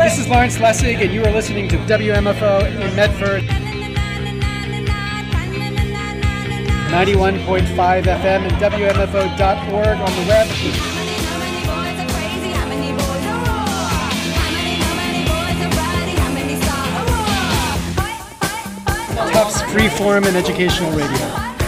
This is Lawrence Lessig, and you are listening to WMFO in Medford. 91.5 FM and WMFO.org on the web. Tufts Freeform and Educational Radio.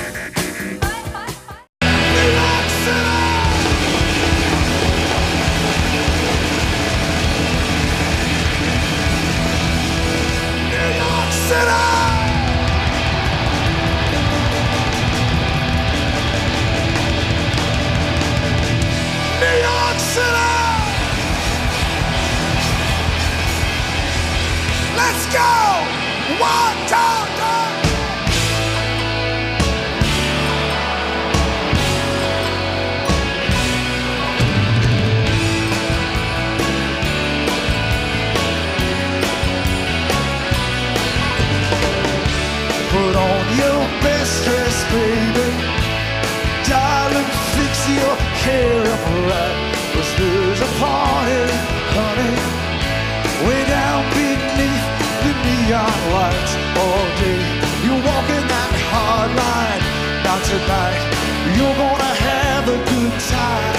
Let's go! 1, 2, 3! Put on your best dress, baby. Darling, fix your hair up right. 'Cause there's a party, honey, way down beneath the neon lights all day. You're walking that hard line. Now tonight, you're gonna have a good time.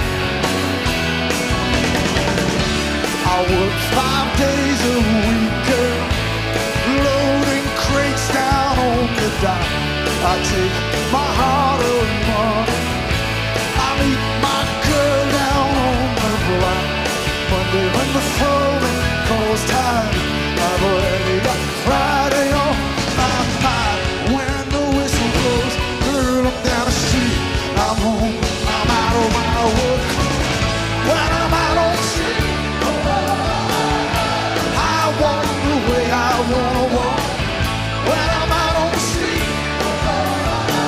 I work 5 days a week, girl, loading crates down on the dock. I take my heart of money. I meet my girl down on the block. Monday when the phone calls time, I've already got Friday on my mind. When the whistle blows, girl, I'm down the street. I'm home, I'm out of my work. When I'm out on the street, I walk the way I wanna walk. When I'm out on the street,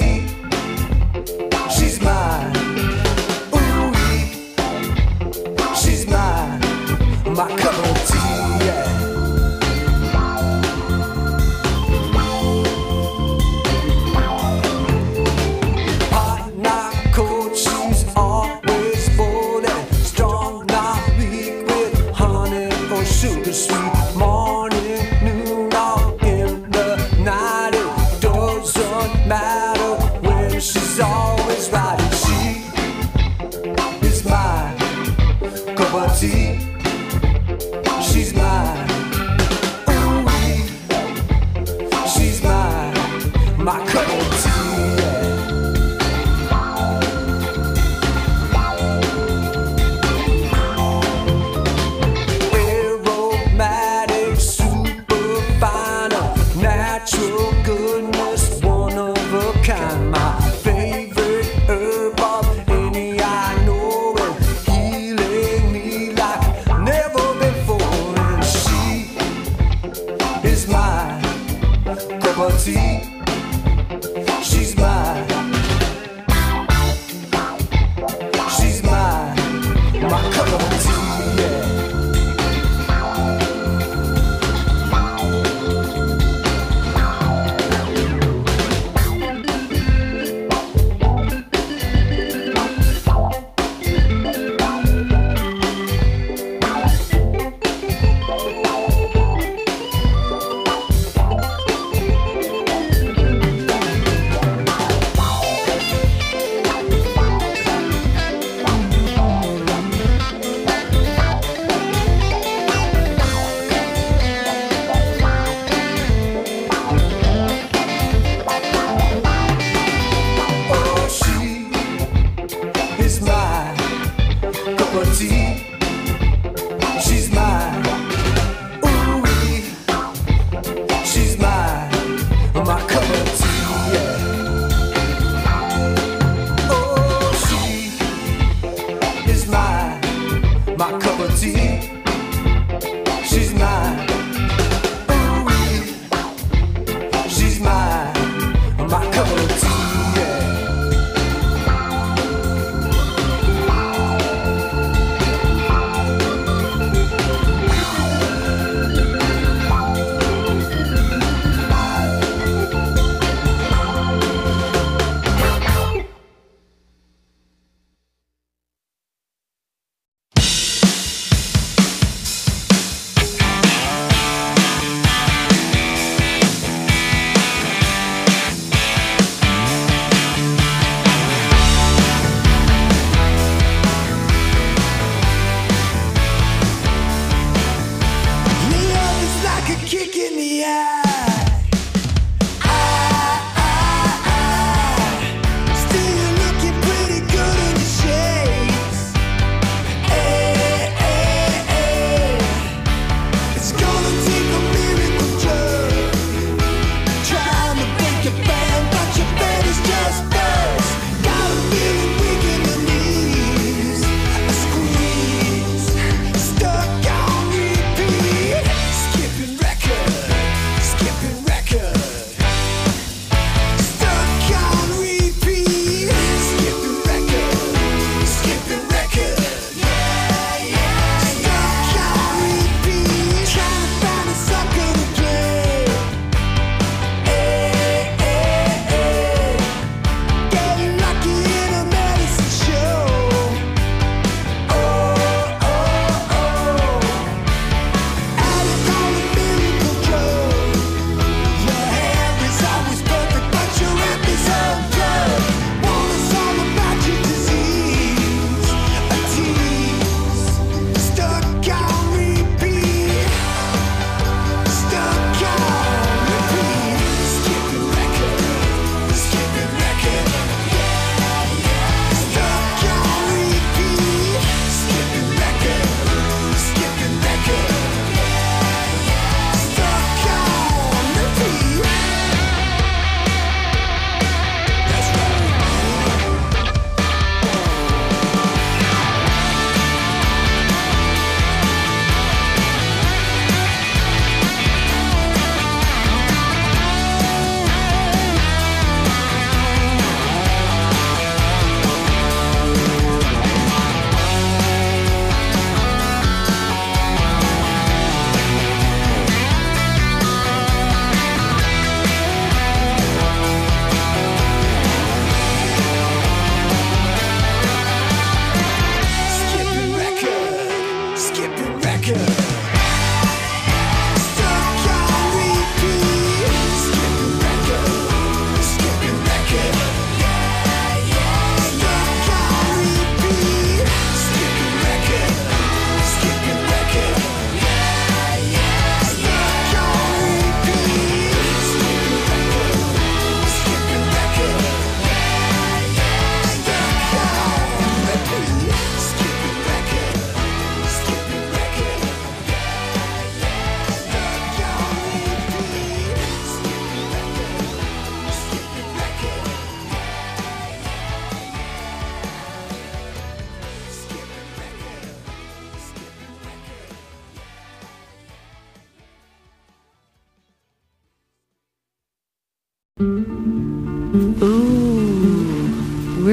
tea. She's mine. Ooh-wee. She's mine. My cup of tea, yeah. Hot, not cold, she's always bold and strong, not weak, with honey or sugar sweet. Morning, noon, or in the night, it doesn't matter when she's always right. And she is my cup of tea. She's mine. Ooh-wee. She's mine. My cup of tea, yeah. Aromatic, super fine, natural goodness, one of a kind. My favorite herb of any I know, and healing me like never before. And she is mine, cup of tea. She's mine. She's mine, my cup of tea, yeah.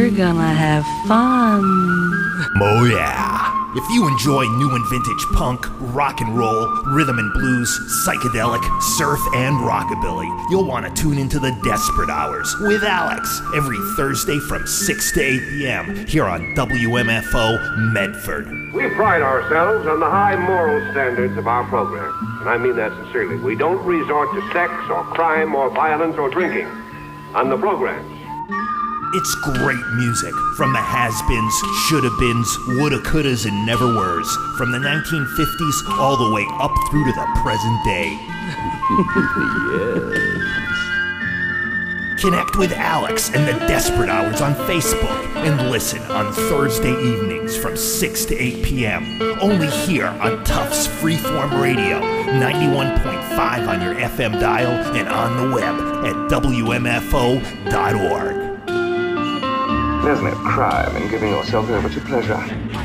We're gonna have fun. Oh yeah. If you enjoy new and vintage punk, rock and roll, rhythm and blues, psychedelic, surf, and rockabilly, you'll want to tune into the Desperate Hours with Alex every Thursday from 6 to 8 p.m. here on WMFO Medford. We pride ourselves on the high moral standards of our program, and I mean that sincerely. We don't resort to sex or crime or violence or drinking on the programs. It's great music from the has-beens, shoulda-beens, woulda, couldas, and never-weres, from the 1950s all the way up through to the present day. Yes. Connect with Alex and the Desperate Hours on Facebook and listen on Thursday evenings from 6 to 8 p.m. only here on Tufts Freeform Radio, 91.5 on your FM dial and on the web at WMFO.org. There's no crime in giving yourself over to pleasure.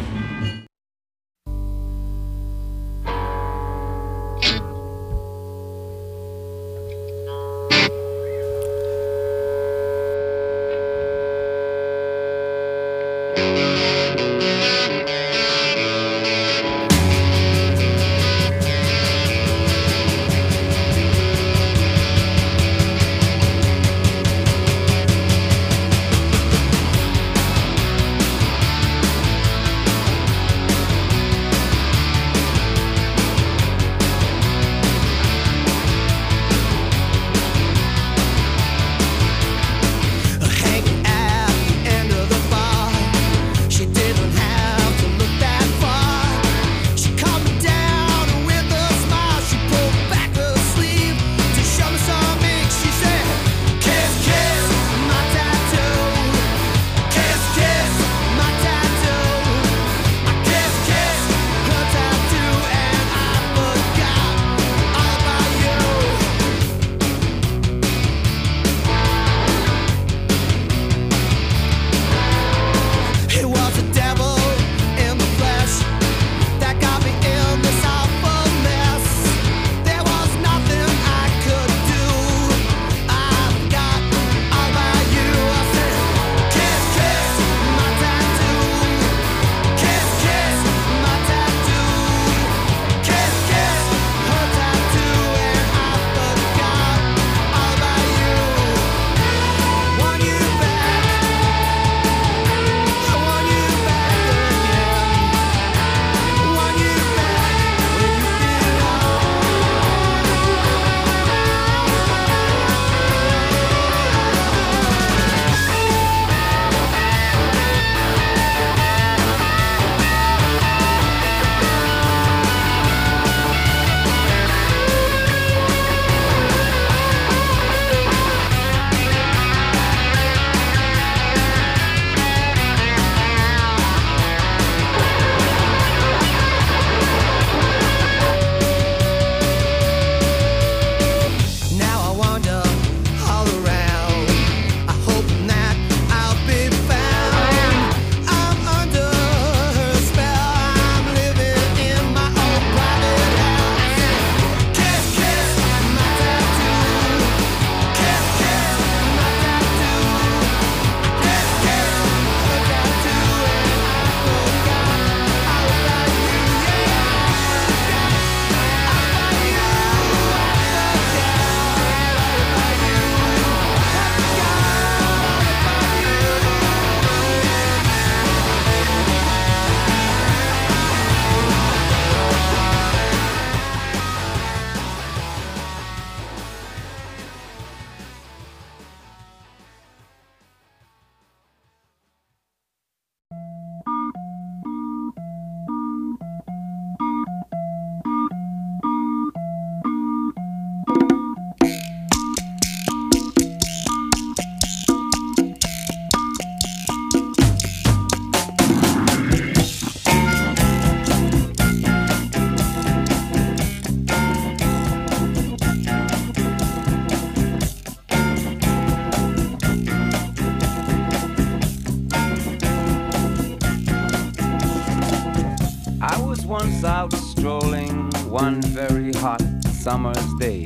once out strolling one very hot summer's day,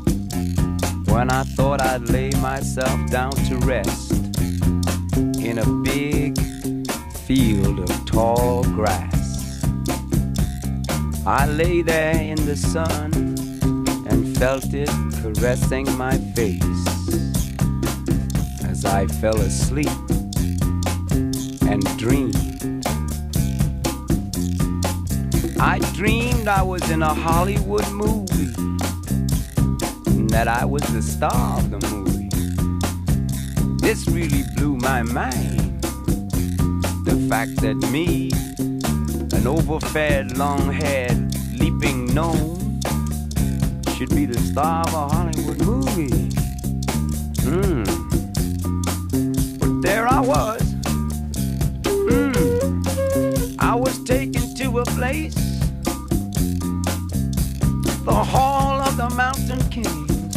when I thought I'd lay myself down to rest in a big field of tall grass. I lay there in the sun and felt it caressing my face as I fell asleep and dreamed. I dreamed I was in a Hollywood movie and that I was the star of the movie. This really blew my mind. The fact that me, an overfed, long-haired, leaping gnome, should be the star of a Hollywood movie. But there I was. I was taken to a place, the Hall of the Mountain King.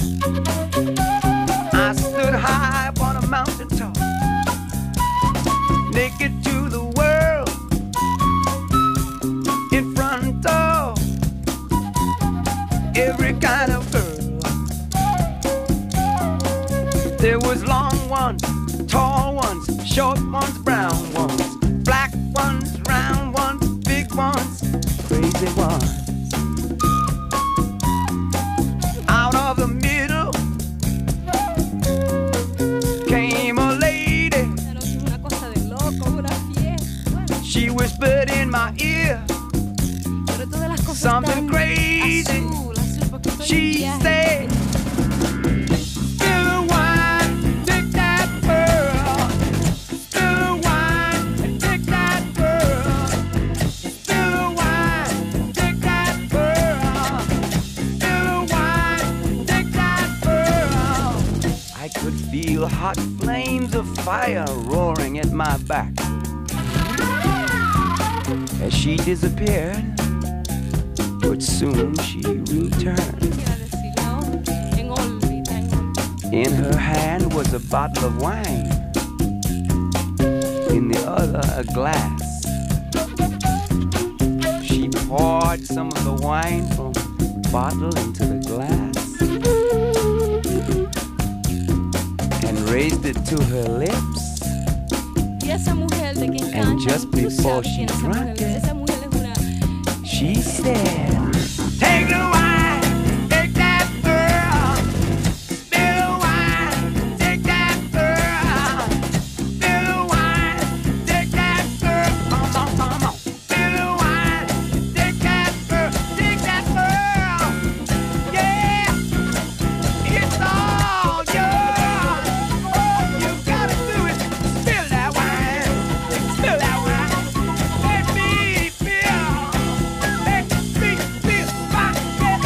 I stood high upon a mountain top, naked to the world, in front of every kind of girl. There was long ones, tall ones, short ones, brown ones, black ones, round ones, big ones, crazy ones. Out of the middle came a lady. She whispered in my ear something crazy. She said, "Still wine, take that pearl. Still wine, take that pearl. Still wine, take that pearl. Still wine, take that pearl." I could feel hot flames of fire roaring at my back as she disappeared. But soon she returned. In her hand was a bottle of wine, in the other a glass. She poured some of the wine from the bottle into the glass and raised it to her lips. And just before she drank it, she said, "Take the wine, take that pearl. Still wine, take that pearl. Still wine, take that pearl. Come on, come on. Still wine, take that pearl, take that pearl. Yeah, it's all yours. All you gotta do is spill that wine, spill that wine. Let me feel my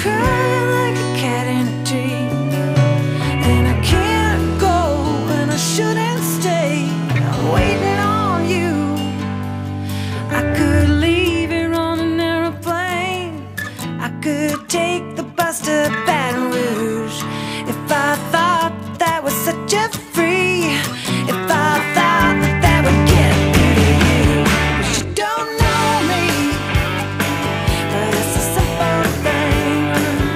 cry like a cat in a tree. And I can't go and I shouldn't stay. I'm waiting on you. I could leave here on an aeroplane. I could take the bus to Baton Rouge. If I thought that was such a free, if I thought that that would get me to you. But you don't know me, but it's a simple thing.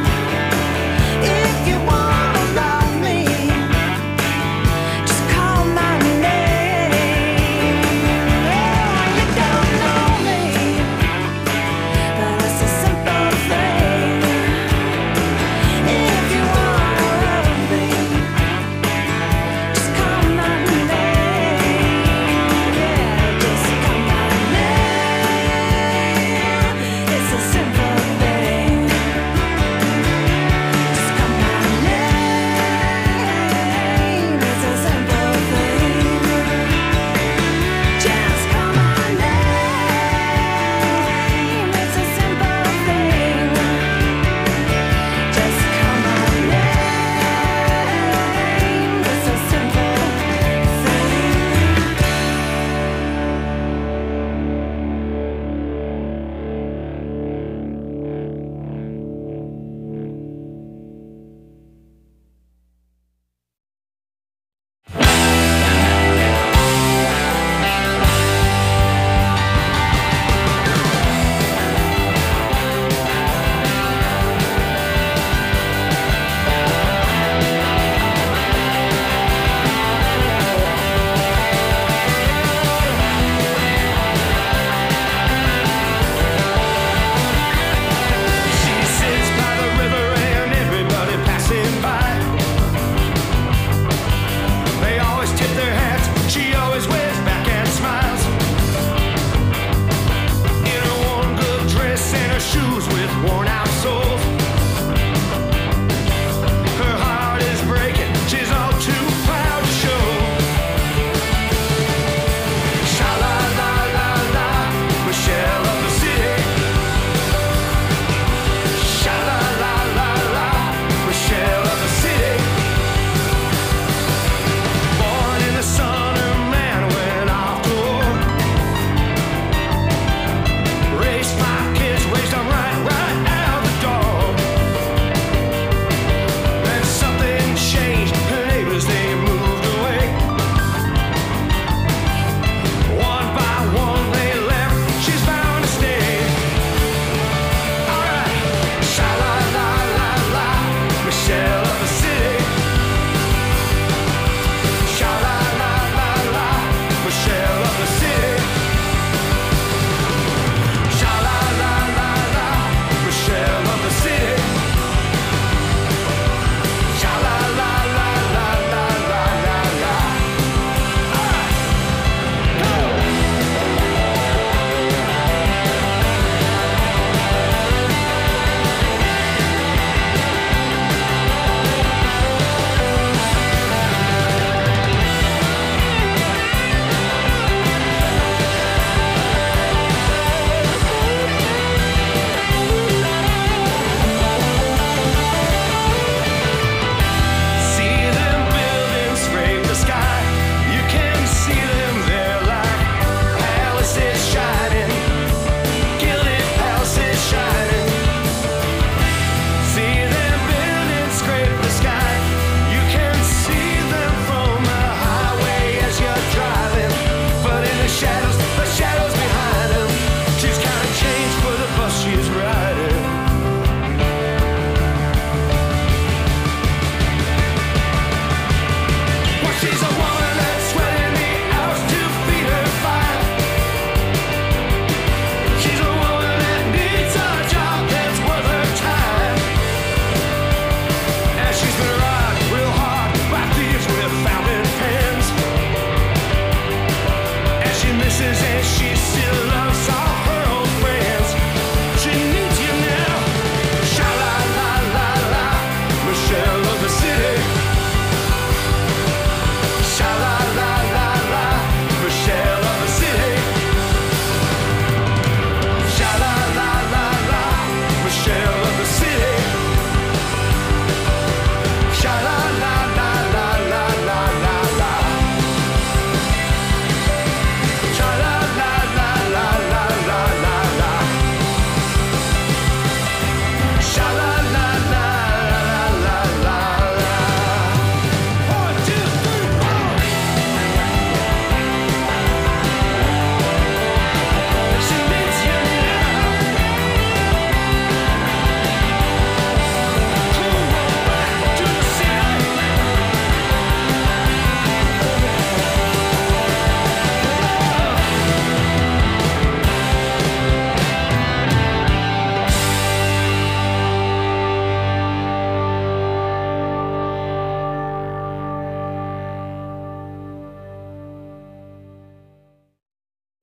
If you wanna love me, just call my name. Oh, you don't know me, but it's a simple thing.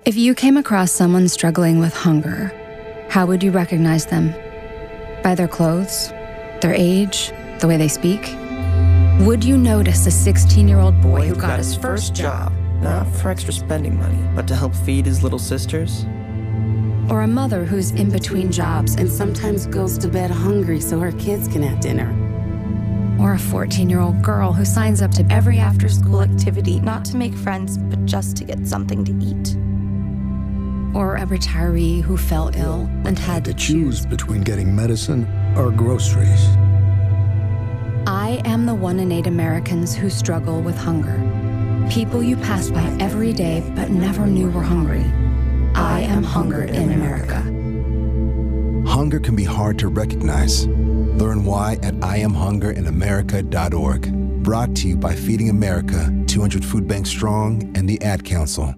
If you came across someone struggling with hunger, how would you recognize them? By their clothes, their age, the way they speak? Would you notice a 16-year-old boy who got his first job, not for extra spending money, but to help feed his little sisters? or a mother who's in between jobs and sometimes goes to bed hungry so her kids can have dinner? Or a 14-year-old girl who signs up to every after-school activity, not to make friends, but just to get something to eat? Or a retiree who fell ill and had to choose between getting medicine or groceries. I am the 1 in 8 Americans who struggle with hunger. People you pass by every day but never knew were hungry. I am hunger in America. Hunger can be hard to recognize. Learn why at IamHungerInAmerica.org. Brought to you by Feeding America, 200 Food Banks Strong, and the Ad Council.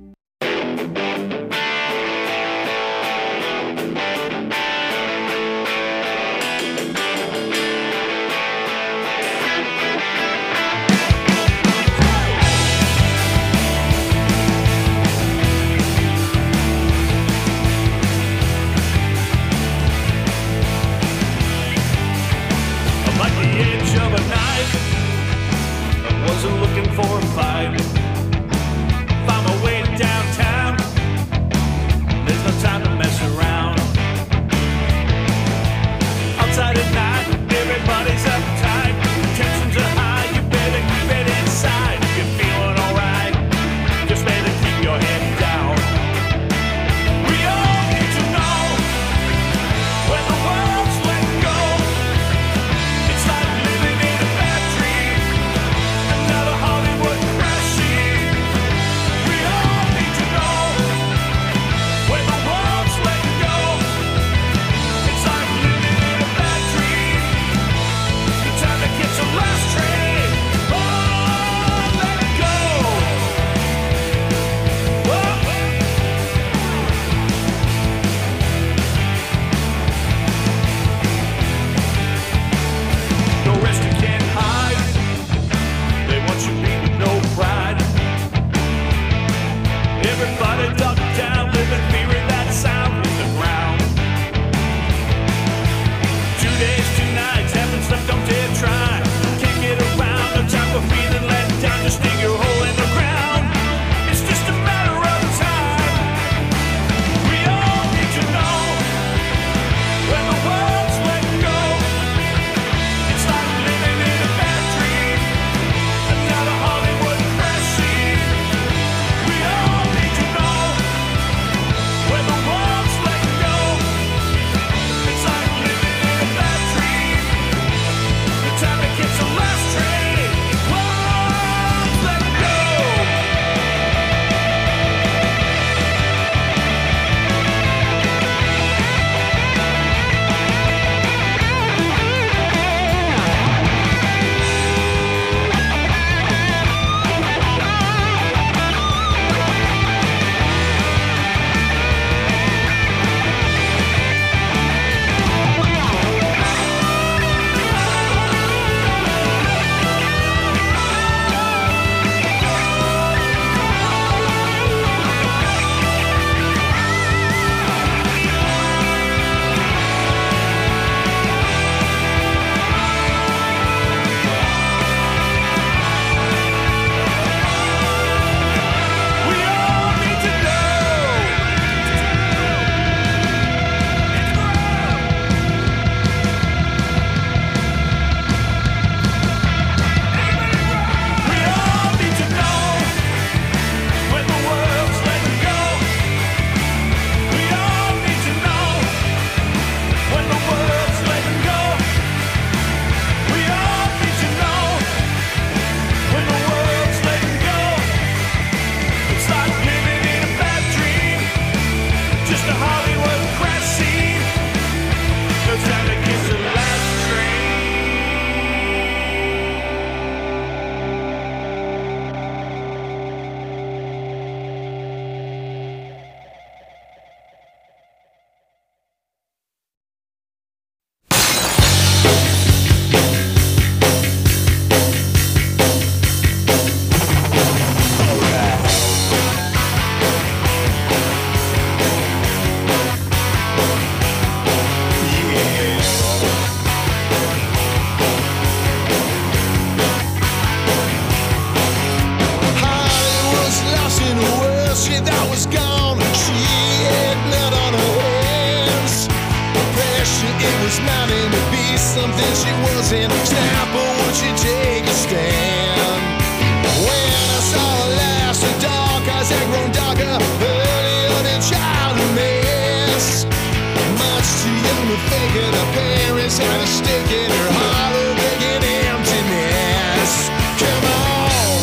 something she wasn't. Snap, or would she take a stand? When I saw her last, her dark eyes had grown darker, earlier than child and mess. Much too young to fake it, her parents had a stake in her heart, a begging emptiness. Come on.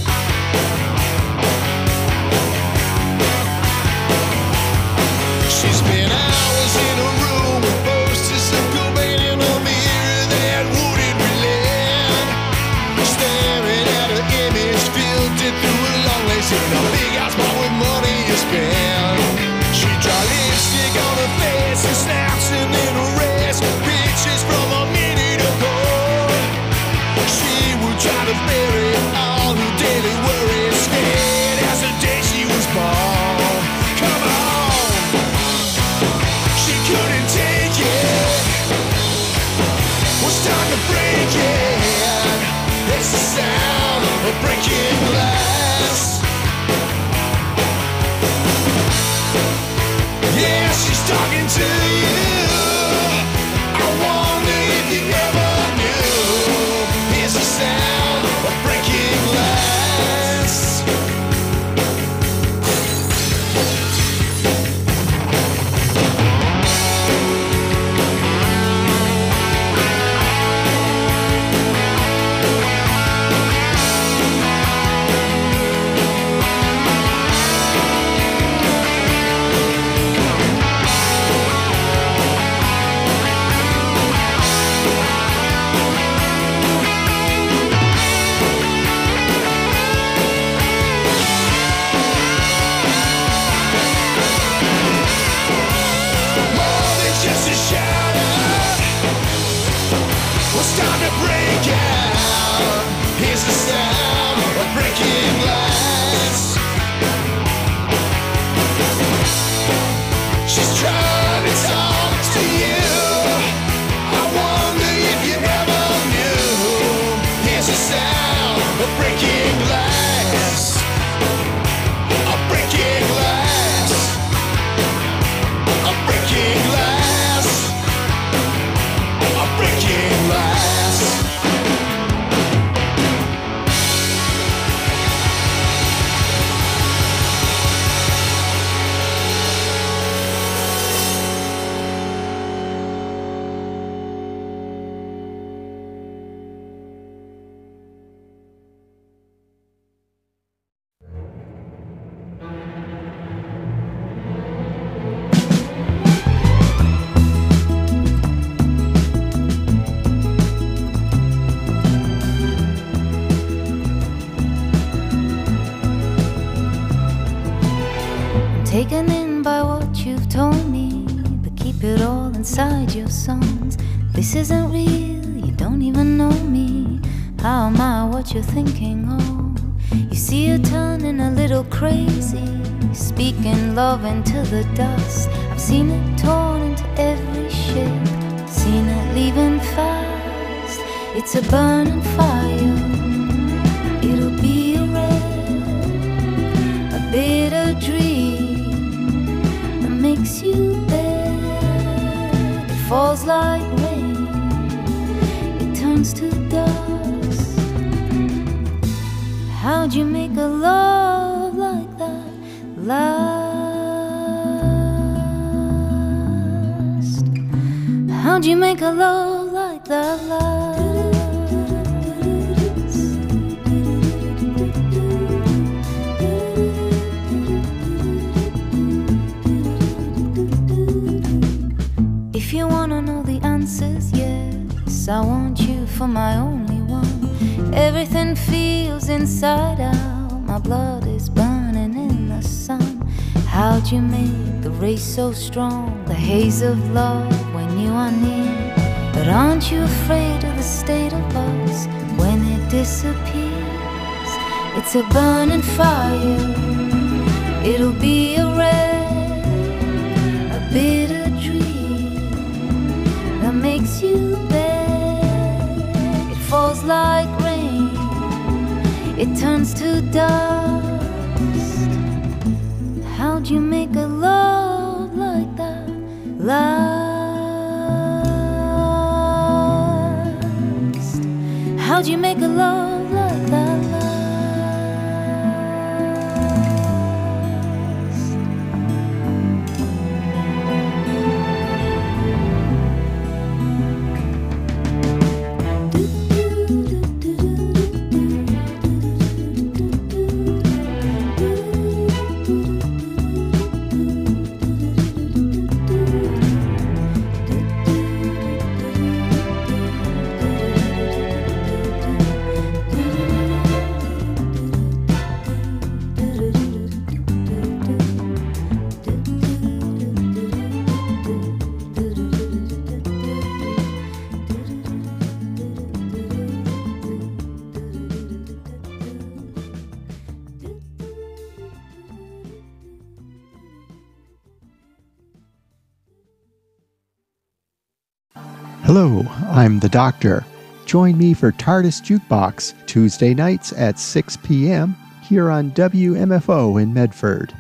She's been hours in a room with posters of Cobain in a mirror that wouldn't relent. Staring at her image, filtered through a long lace in a big house bought with money you spend. She draw lipstick on her face and snaps and then arrests pictures from a minute ago. She would try to bury all her daily worries, scared as the day she was born. Come on. She couldn't take it. Was time to break it. It's the sound of breaking glass. Yeah, she's talking to you. I wonder if you ever knew. It's the sound of breaking glass. More than just a shadow. What's time to break out? Here's the sound of breaking glass. She's trying to talk to you. I wonder if you ever knew. Here's the sound of breaking glass. Of breaking glass. Of breaking glass. Of breaking glass. Taken in by what you've told me, but keep it all inside your songs. This isn't real, you don't even know me. How am I what you're thinking of? You see her turning a little crazy, speaking love into the dust. I've seen it torn into every shape, seen it leaving fast. It's a burning fire, it'll be a red, a bitter dream makes you bad. It falls like rain, it turns to dust. How'd you make a love like that last? How'd you make a love like that last? If you wanna know the answers, yes, I want you for my only one. Everything feels inside out, my blood is burning in the sun. How'd you make the race so strong, the haze of love when you are near? But aren't you afraid of the state of us when it disappears? It's a burning fire, it'll be a red, a bitter that makes you bad. It falls like rain, it turns to dust. How'd you make a love like that last? How'd you make a love like that last? Hello, I'm the Doctor. Join me for TARDIS Jukebox Tuesday nights at 6 p.m. here on WMFO in Medford.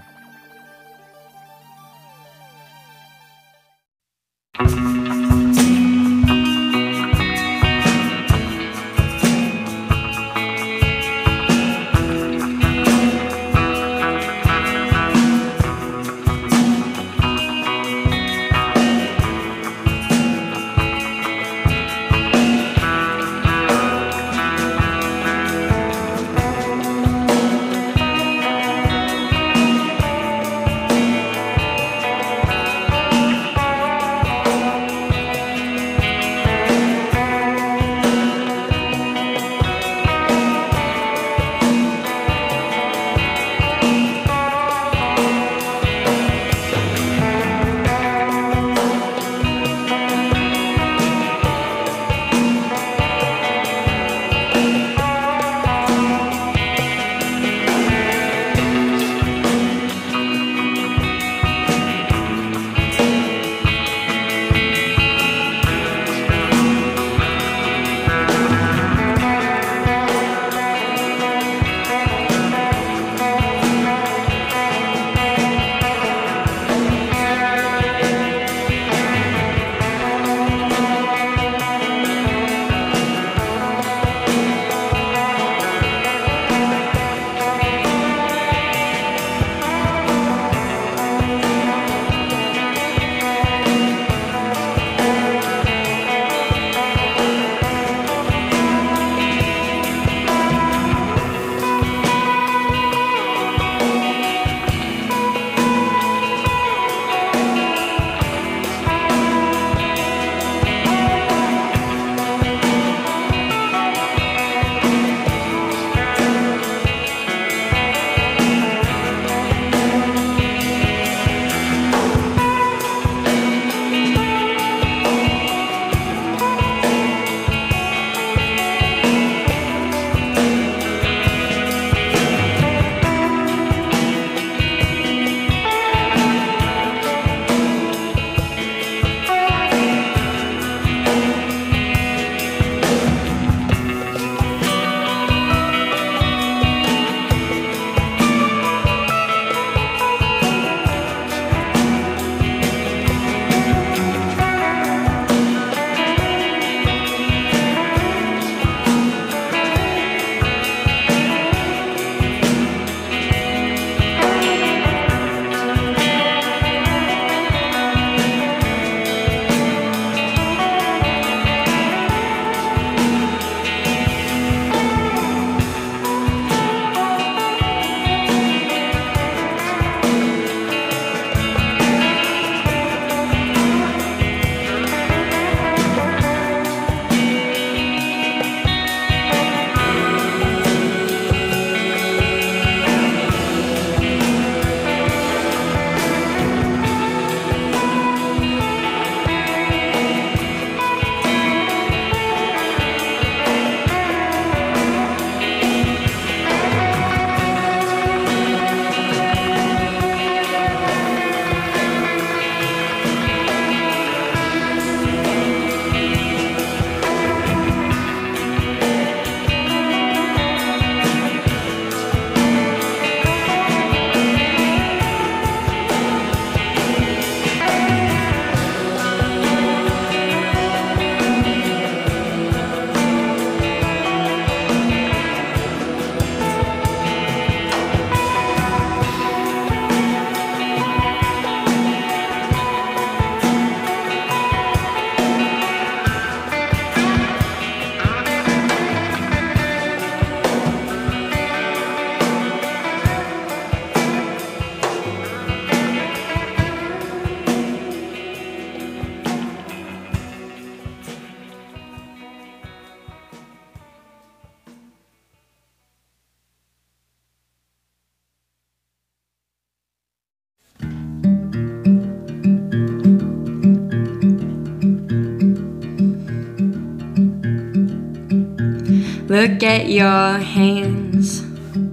Look at your hands,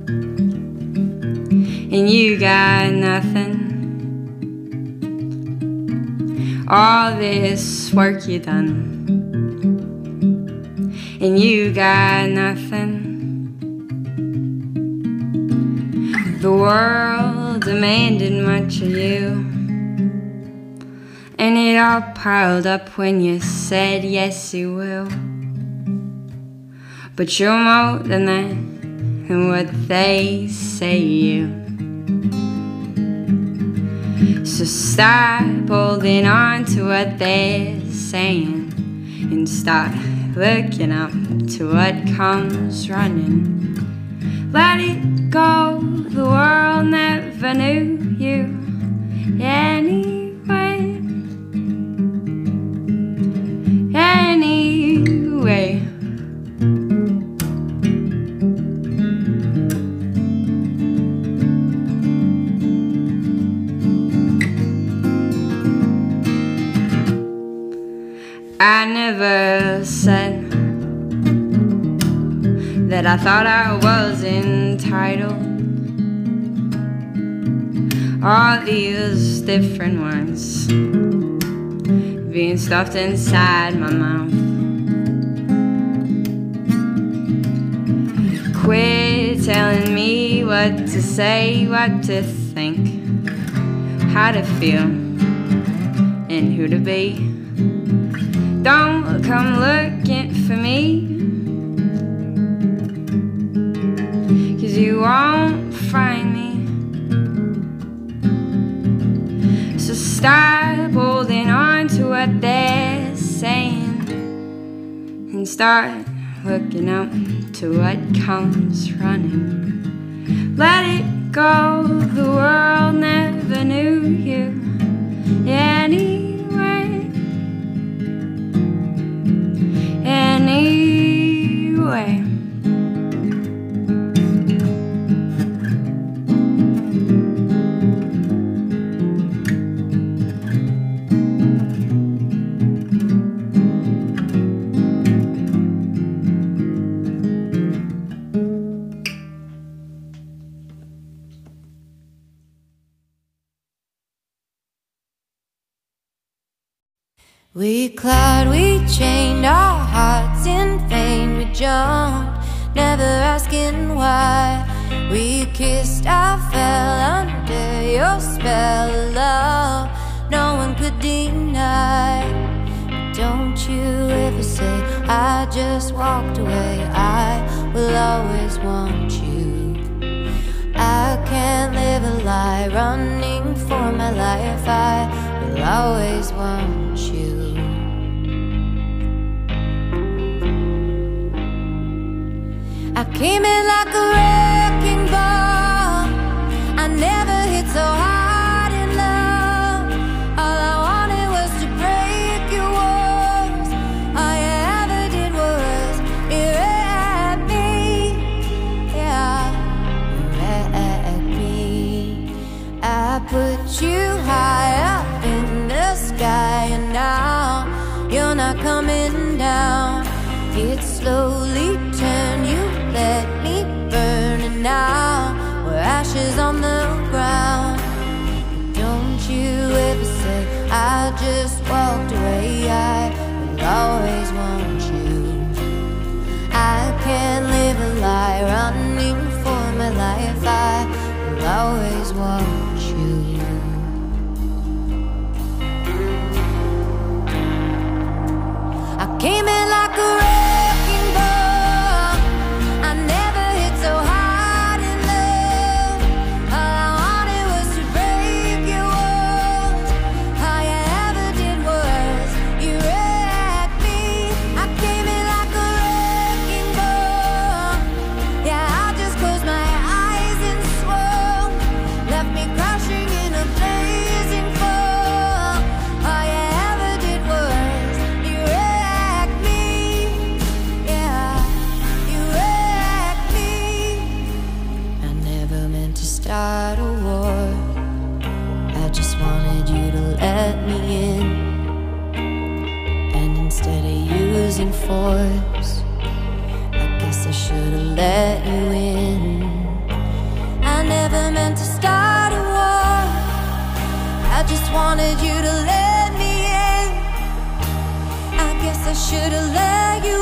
and you got nothing. All this work you done, and you got nothing. The world demanded much of you, and it all piled up when you said yes you will. But you're more than that, and what they say you. So stop holding on to what they're saying, and start looking up to what comes running. Let it go, the world never knew you anyway. Anyway. I never said that I thought I was entitled. All these different words being stuffed inside my mouth. Quit telling me what to say, what to think, how to feel, and who to be. Don't come looking for me, 'cause you won't find me. So stop holding on to what they're saying, and start looking up to what comes running. Let it go, the world never knew you anyway. Anyway. We clawed, we chained our hearts in vain. We jumped, never asking why. We kissed, I fell under your spell of love no one could deny. Don't you ever say I just walked away. I will always want you. I can't live a lie, running for my life. I will always want you. I came in like a wrecking ball. I never hit so hard in love. All I wanted was to break your walls. All you ever did was erect me. Yeah, erect me. I put you high up in the sky, and now you're not coming down. It slowly turned, you let me burn, and now we're ashes on the ground. Don't you ever say I just walked away. I will always want you. I can't live a lie, running for my life. I will always want you. I came in like a wrecking ball. I never hit so hard in love. All I wanted was to break your walls. All you ever did was you wrecked me. I came in like a wrecking ball. Yeah, I just closed my eyes and swore. Left me crashing in a blazing fall. All you ever did was you wrecked me. Yeah, you wrecked me. I never meant to start a war. I just wanted you to let me in, and instead of using force, I guess I should have let you in. I never meant to start a war. I just wanted you to let me in. I guess I should have let you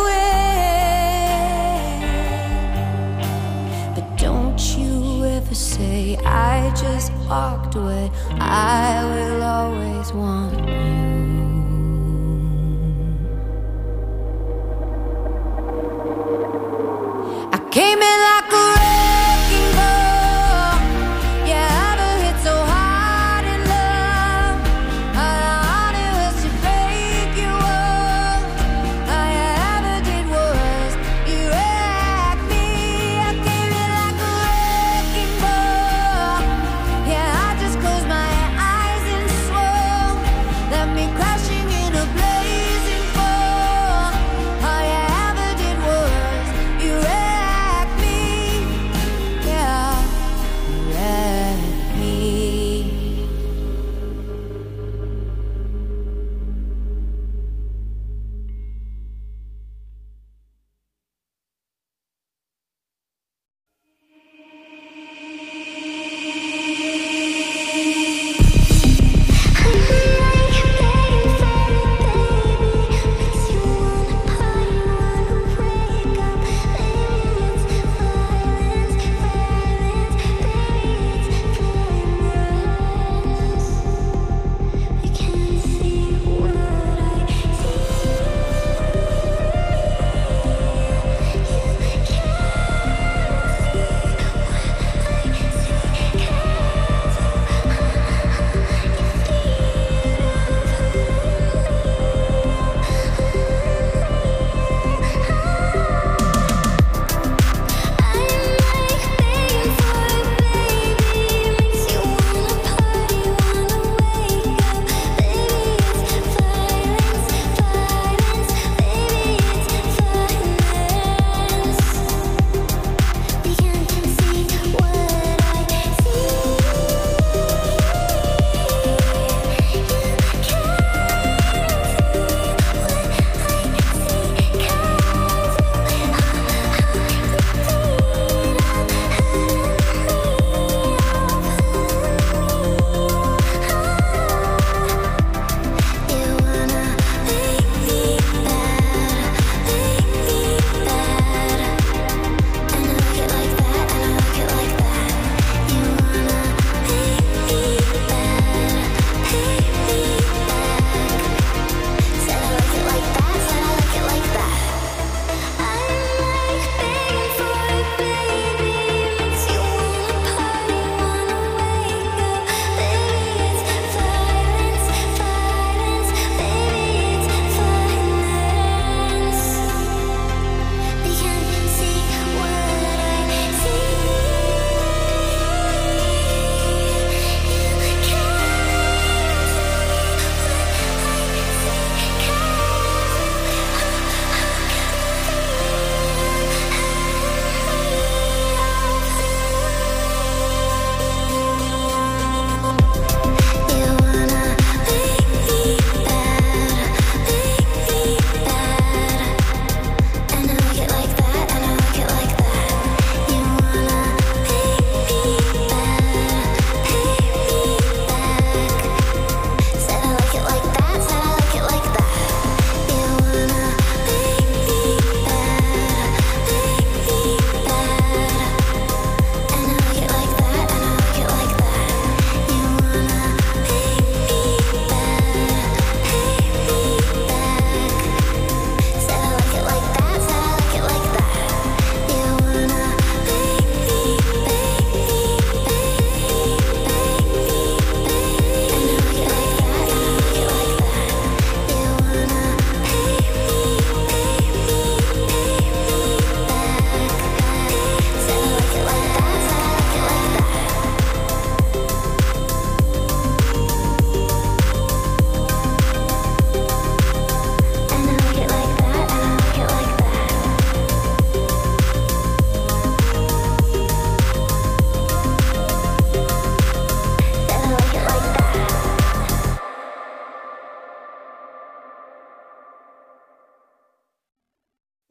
in. But don't you ever say I just walked away. I will always want you. I came in like a wrecking ball. Yeah, I've been hit so hard in love. All I wanted was to break you up. All you ever did was you wrecked me. I came in like a wrecking ball. Yeah, I just closed my eyes and swore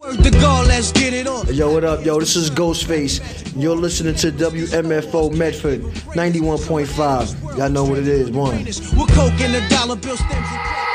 The goal, let's get it on. Yo, what up, yo? This is Ghostface. You're listening to WMFO Medford 91.5. Y'all know what it is, one. We're coke and the dollar bill stems.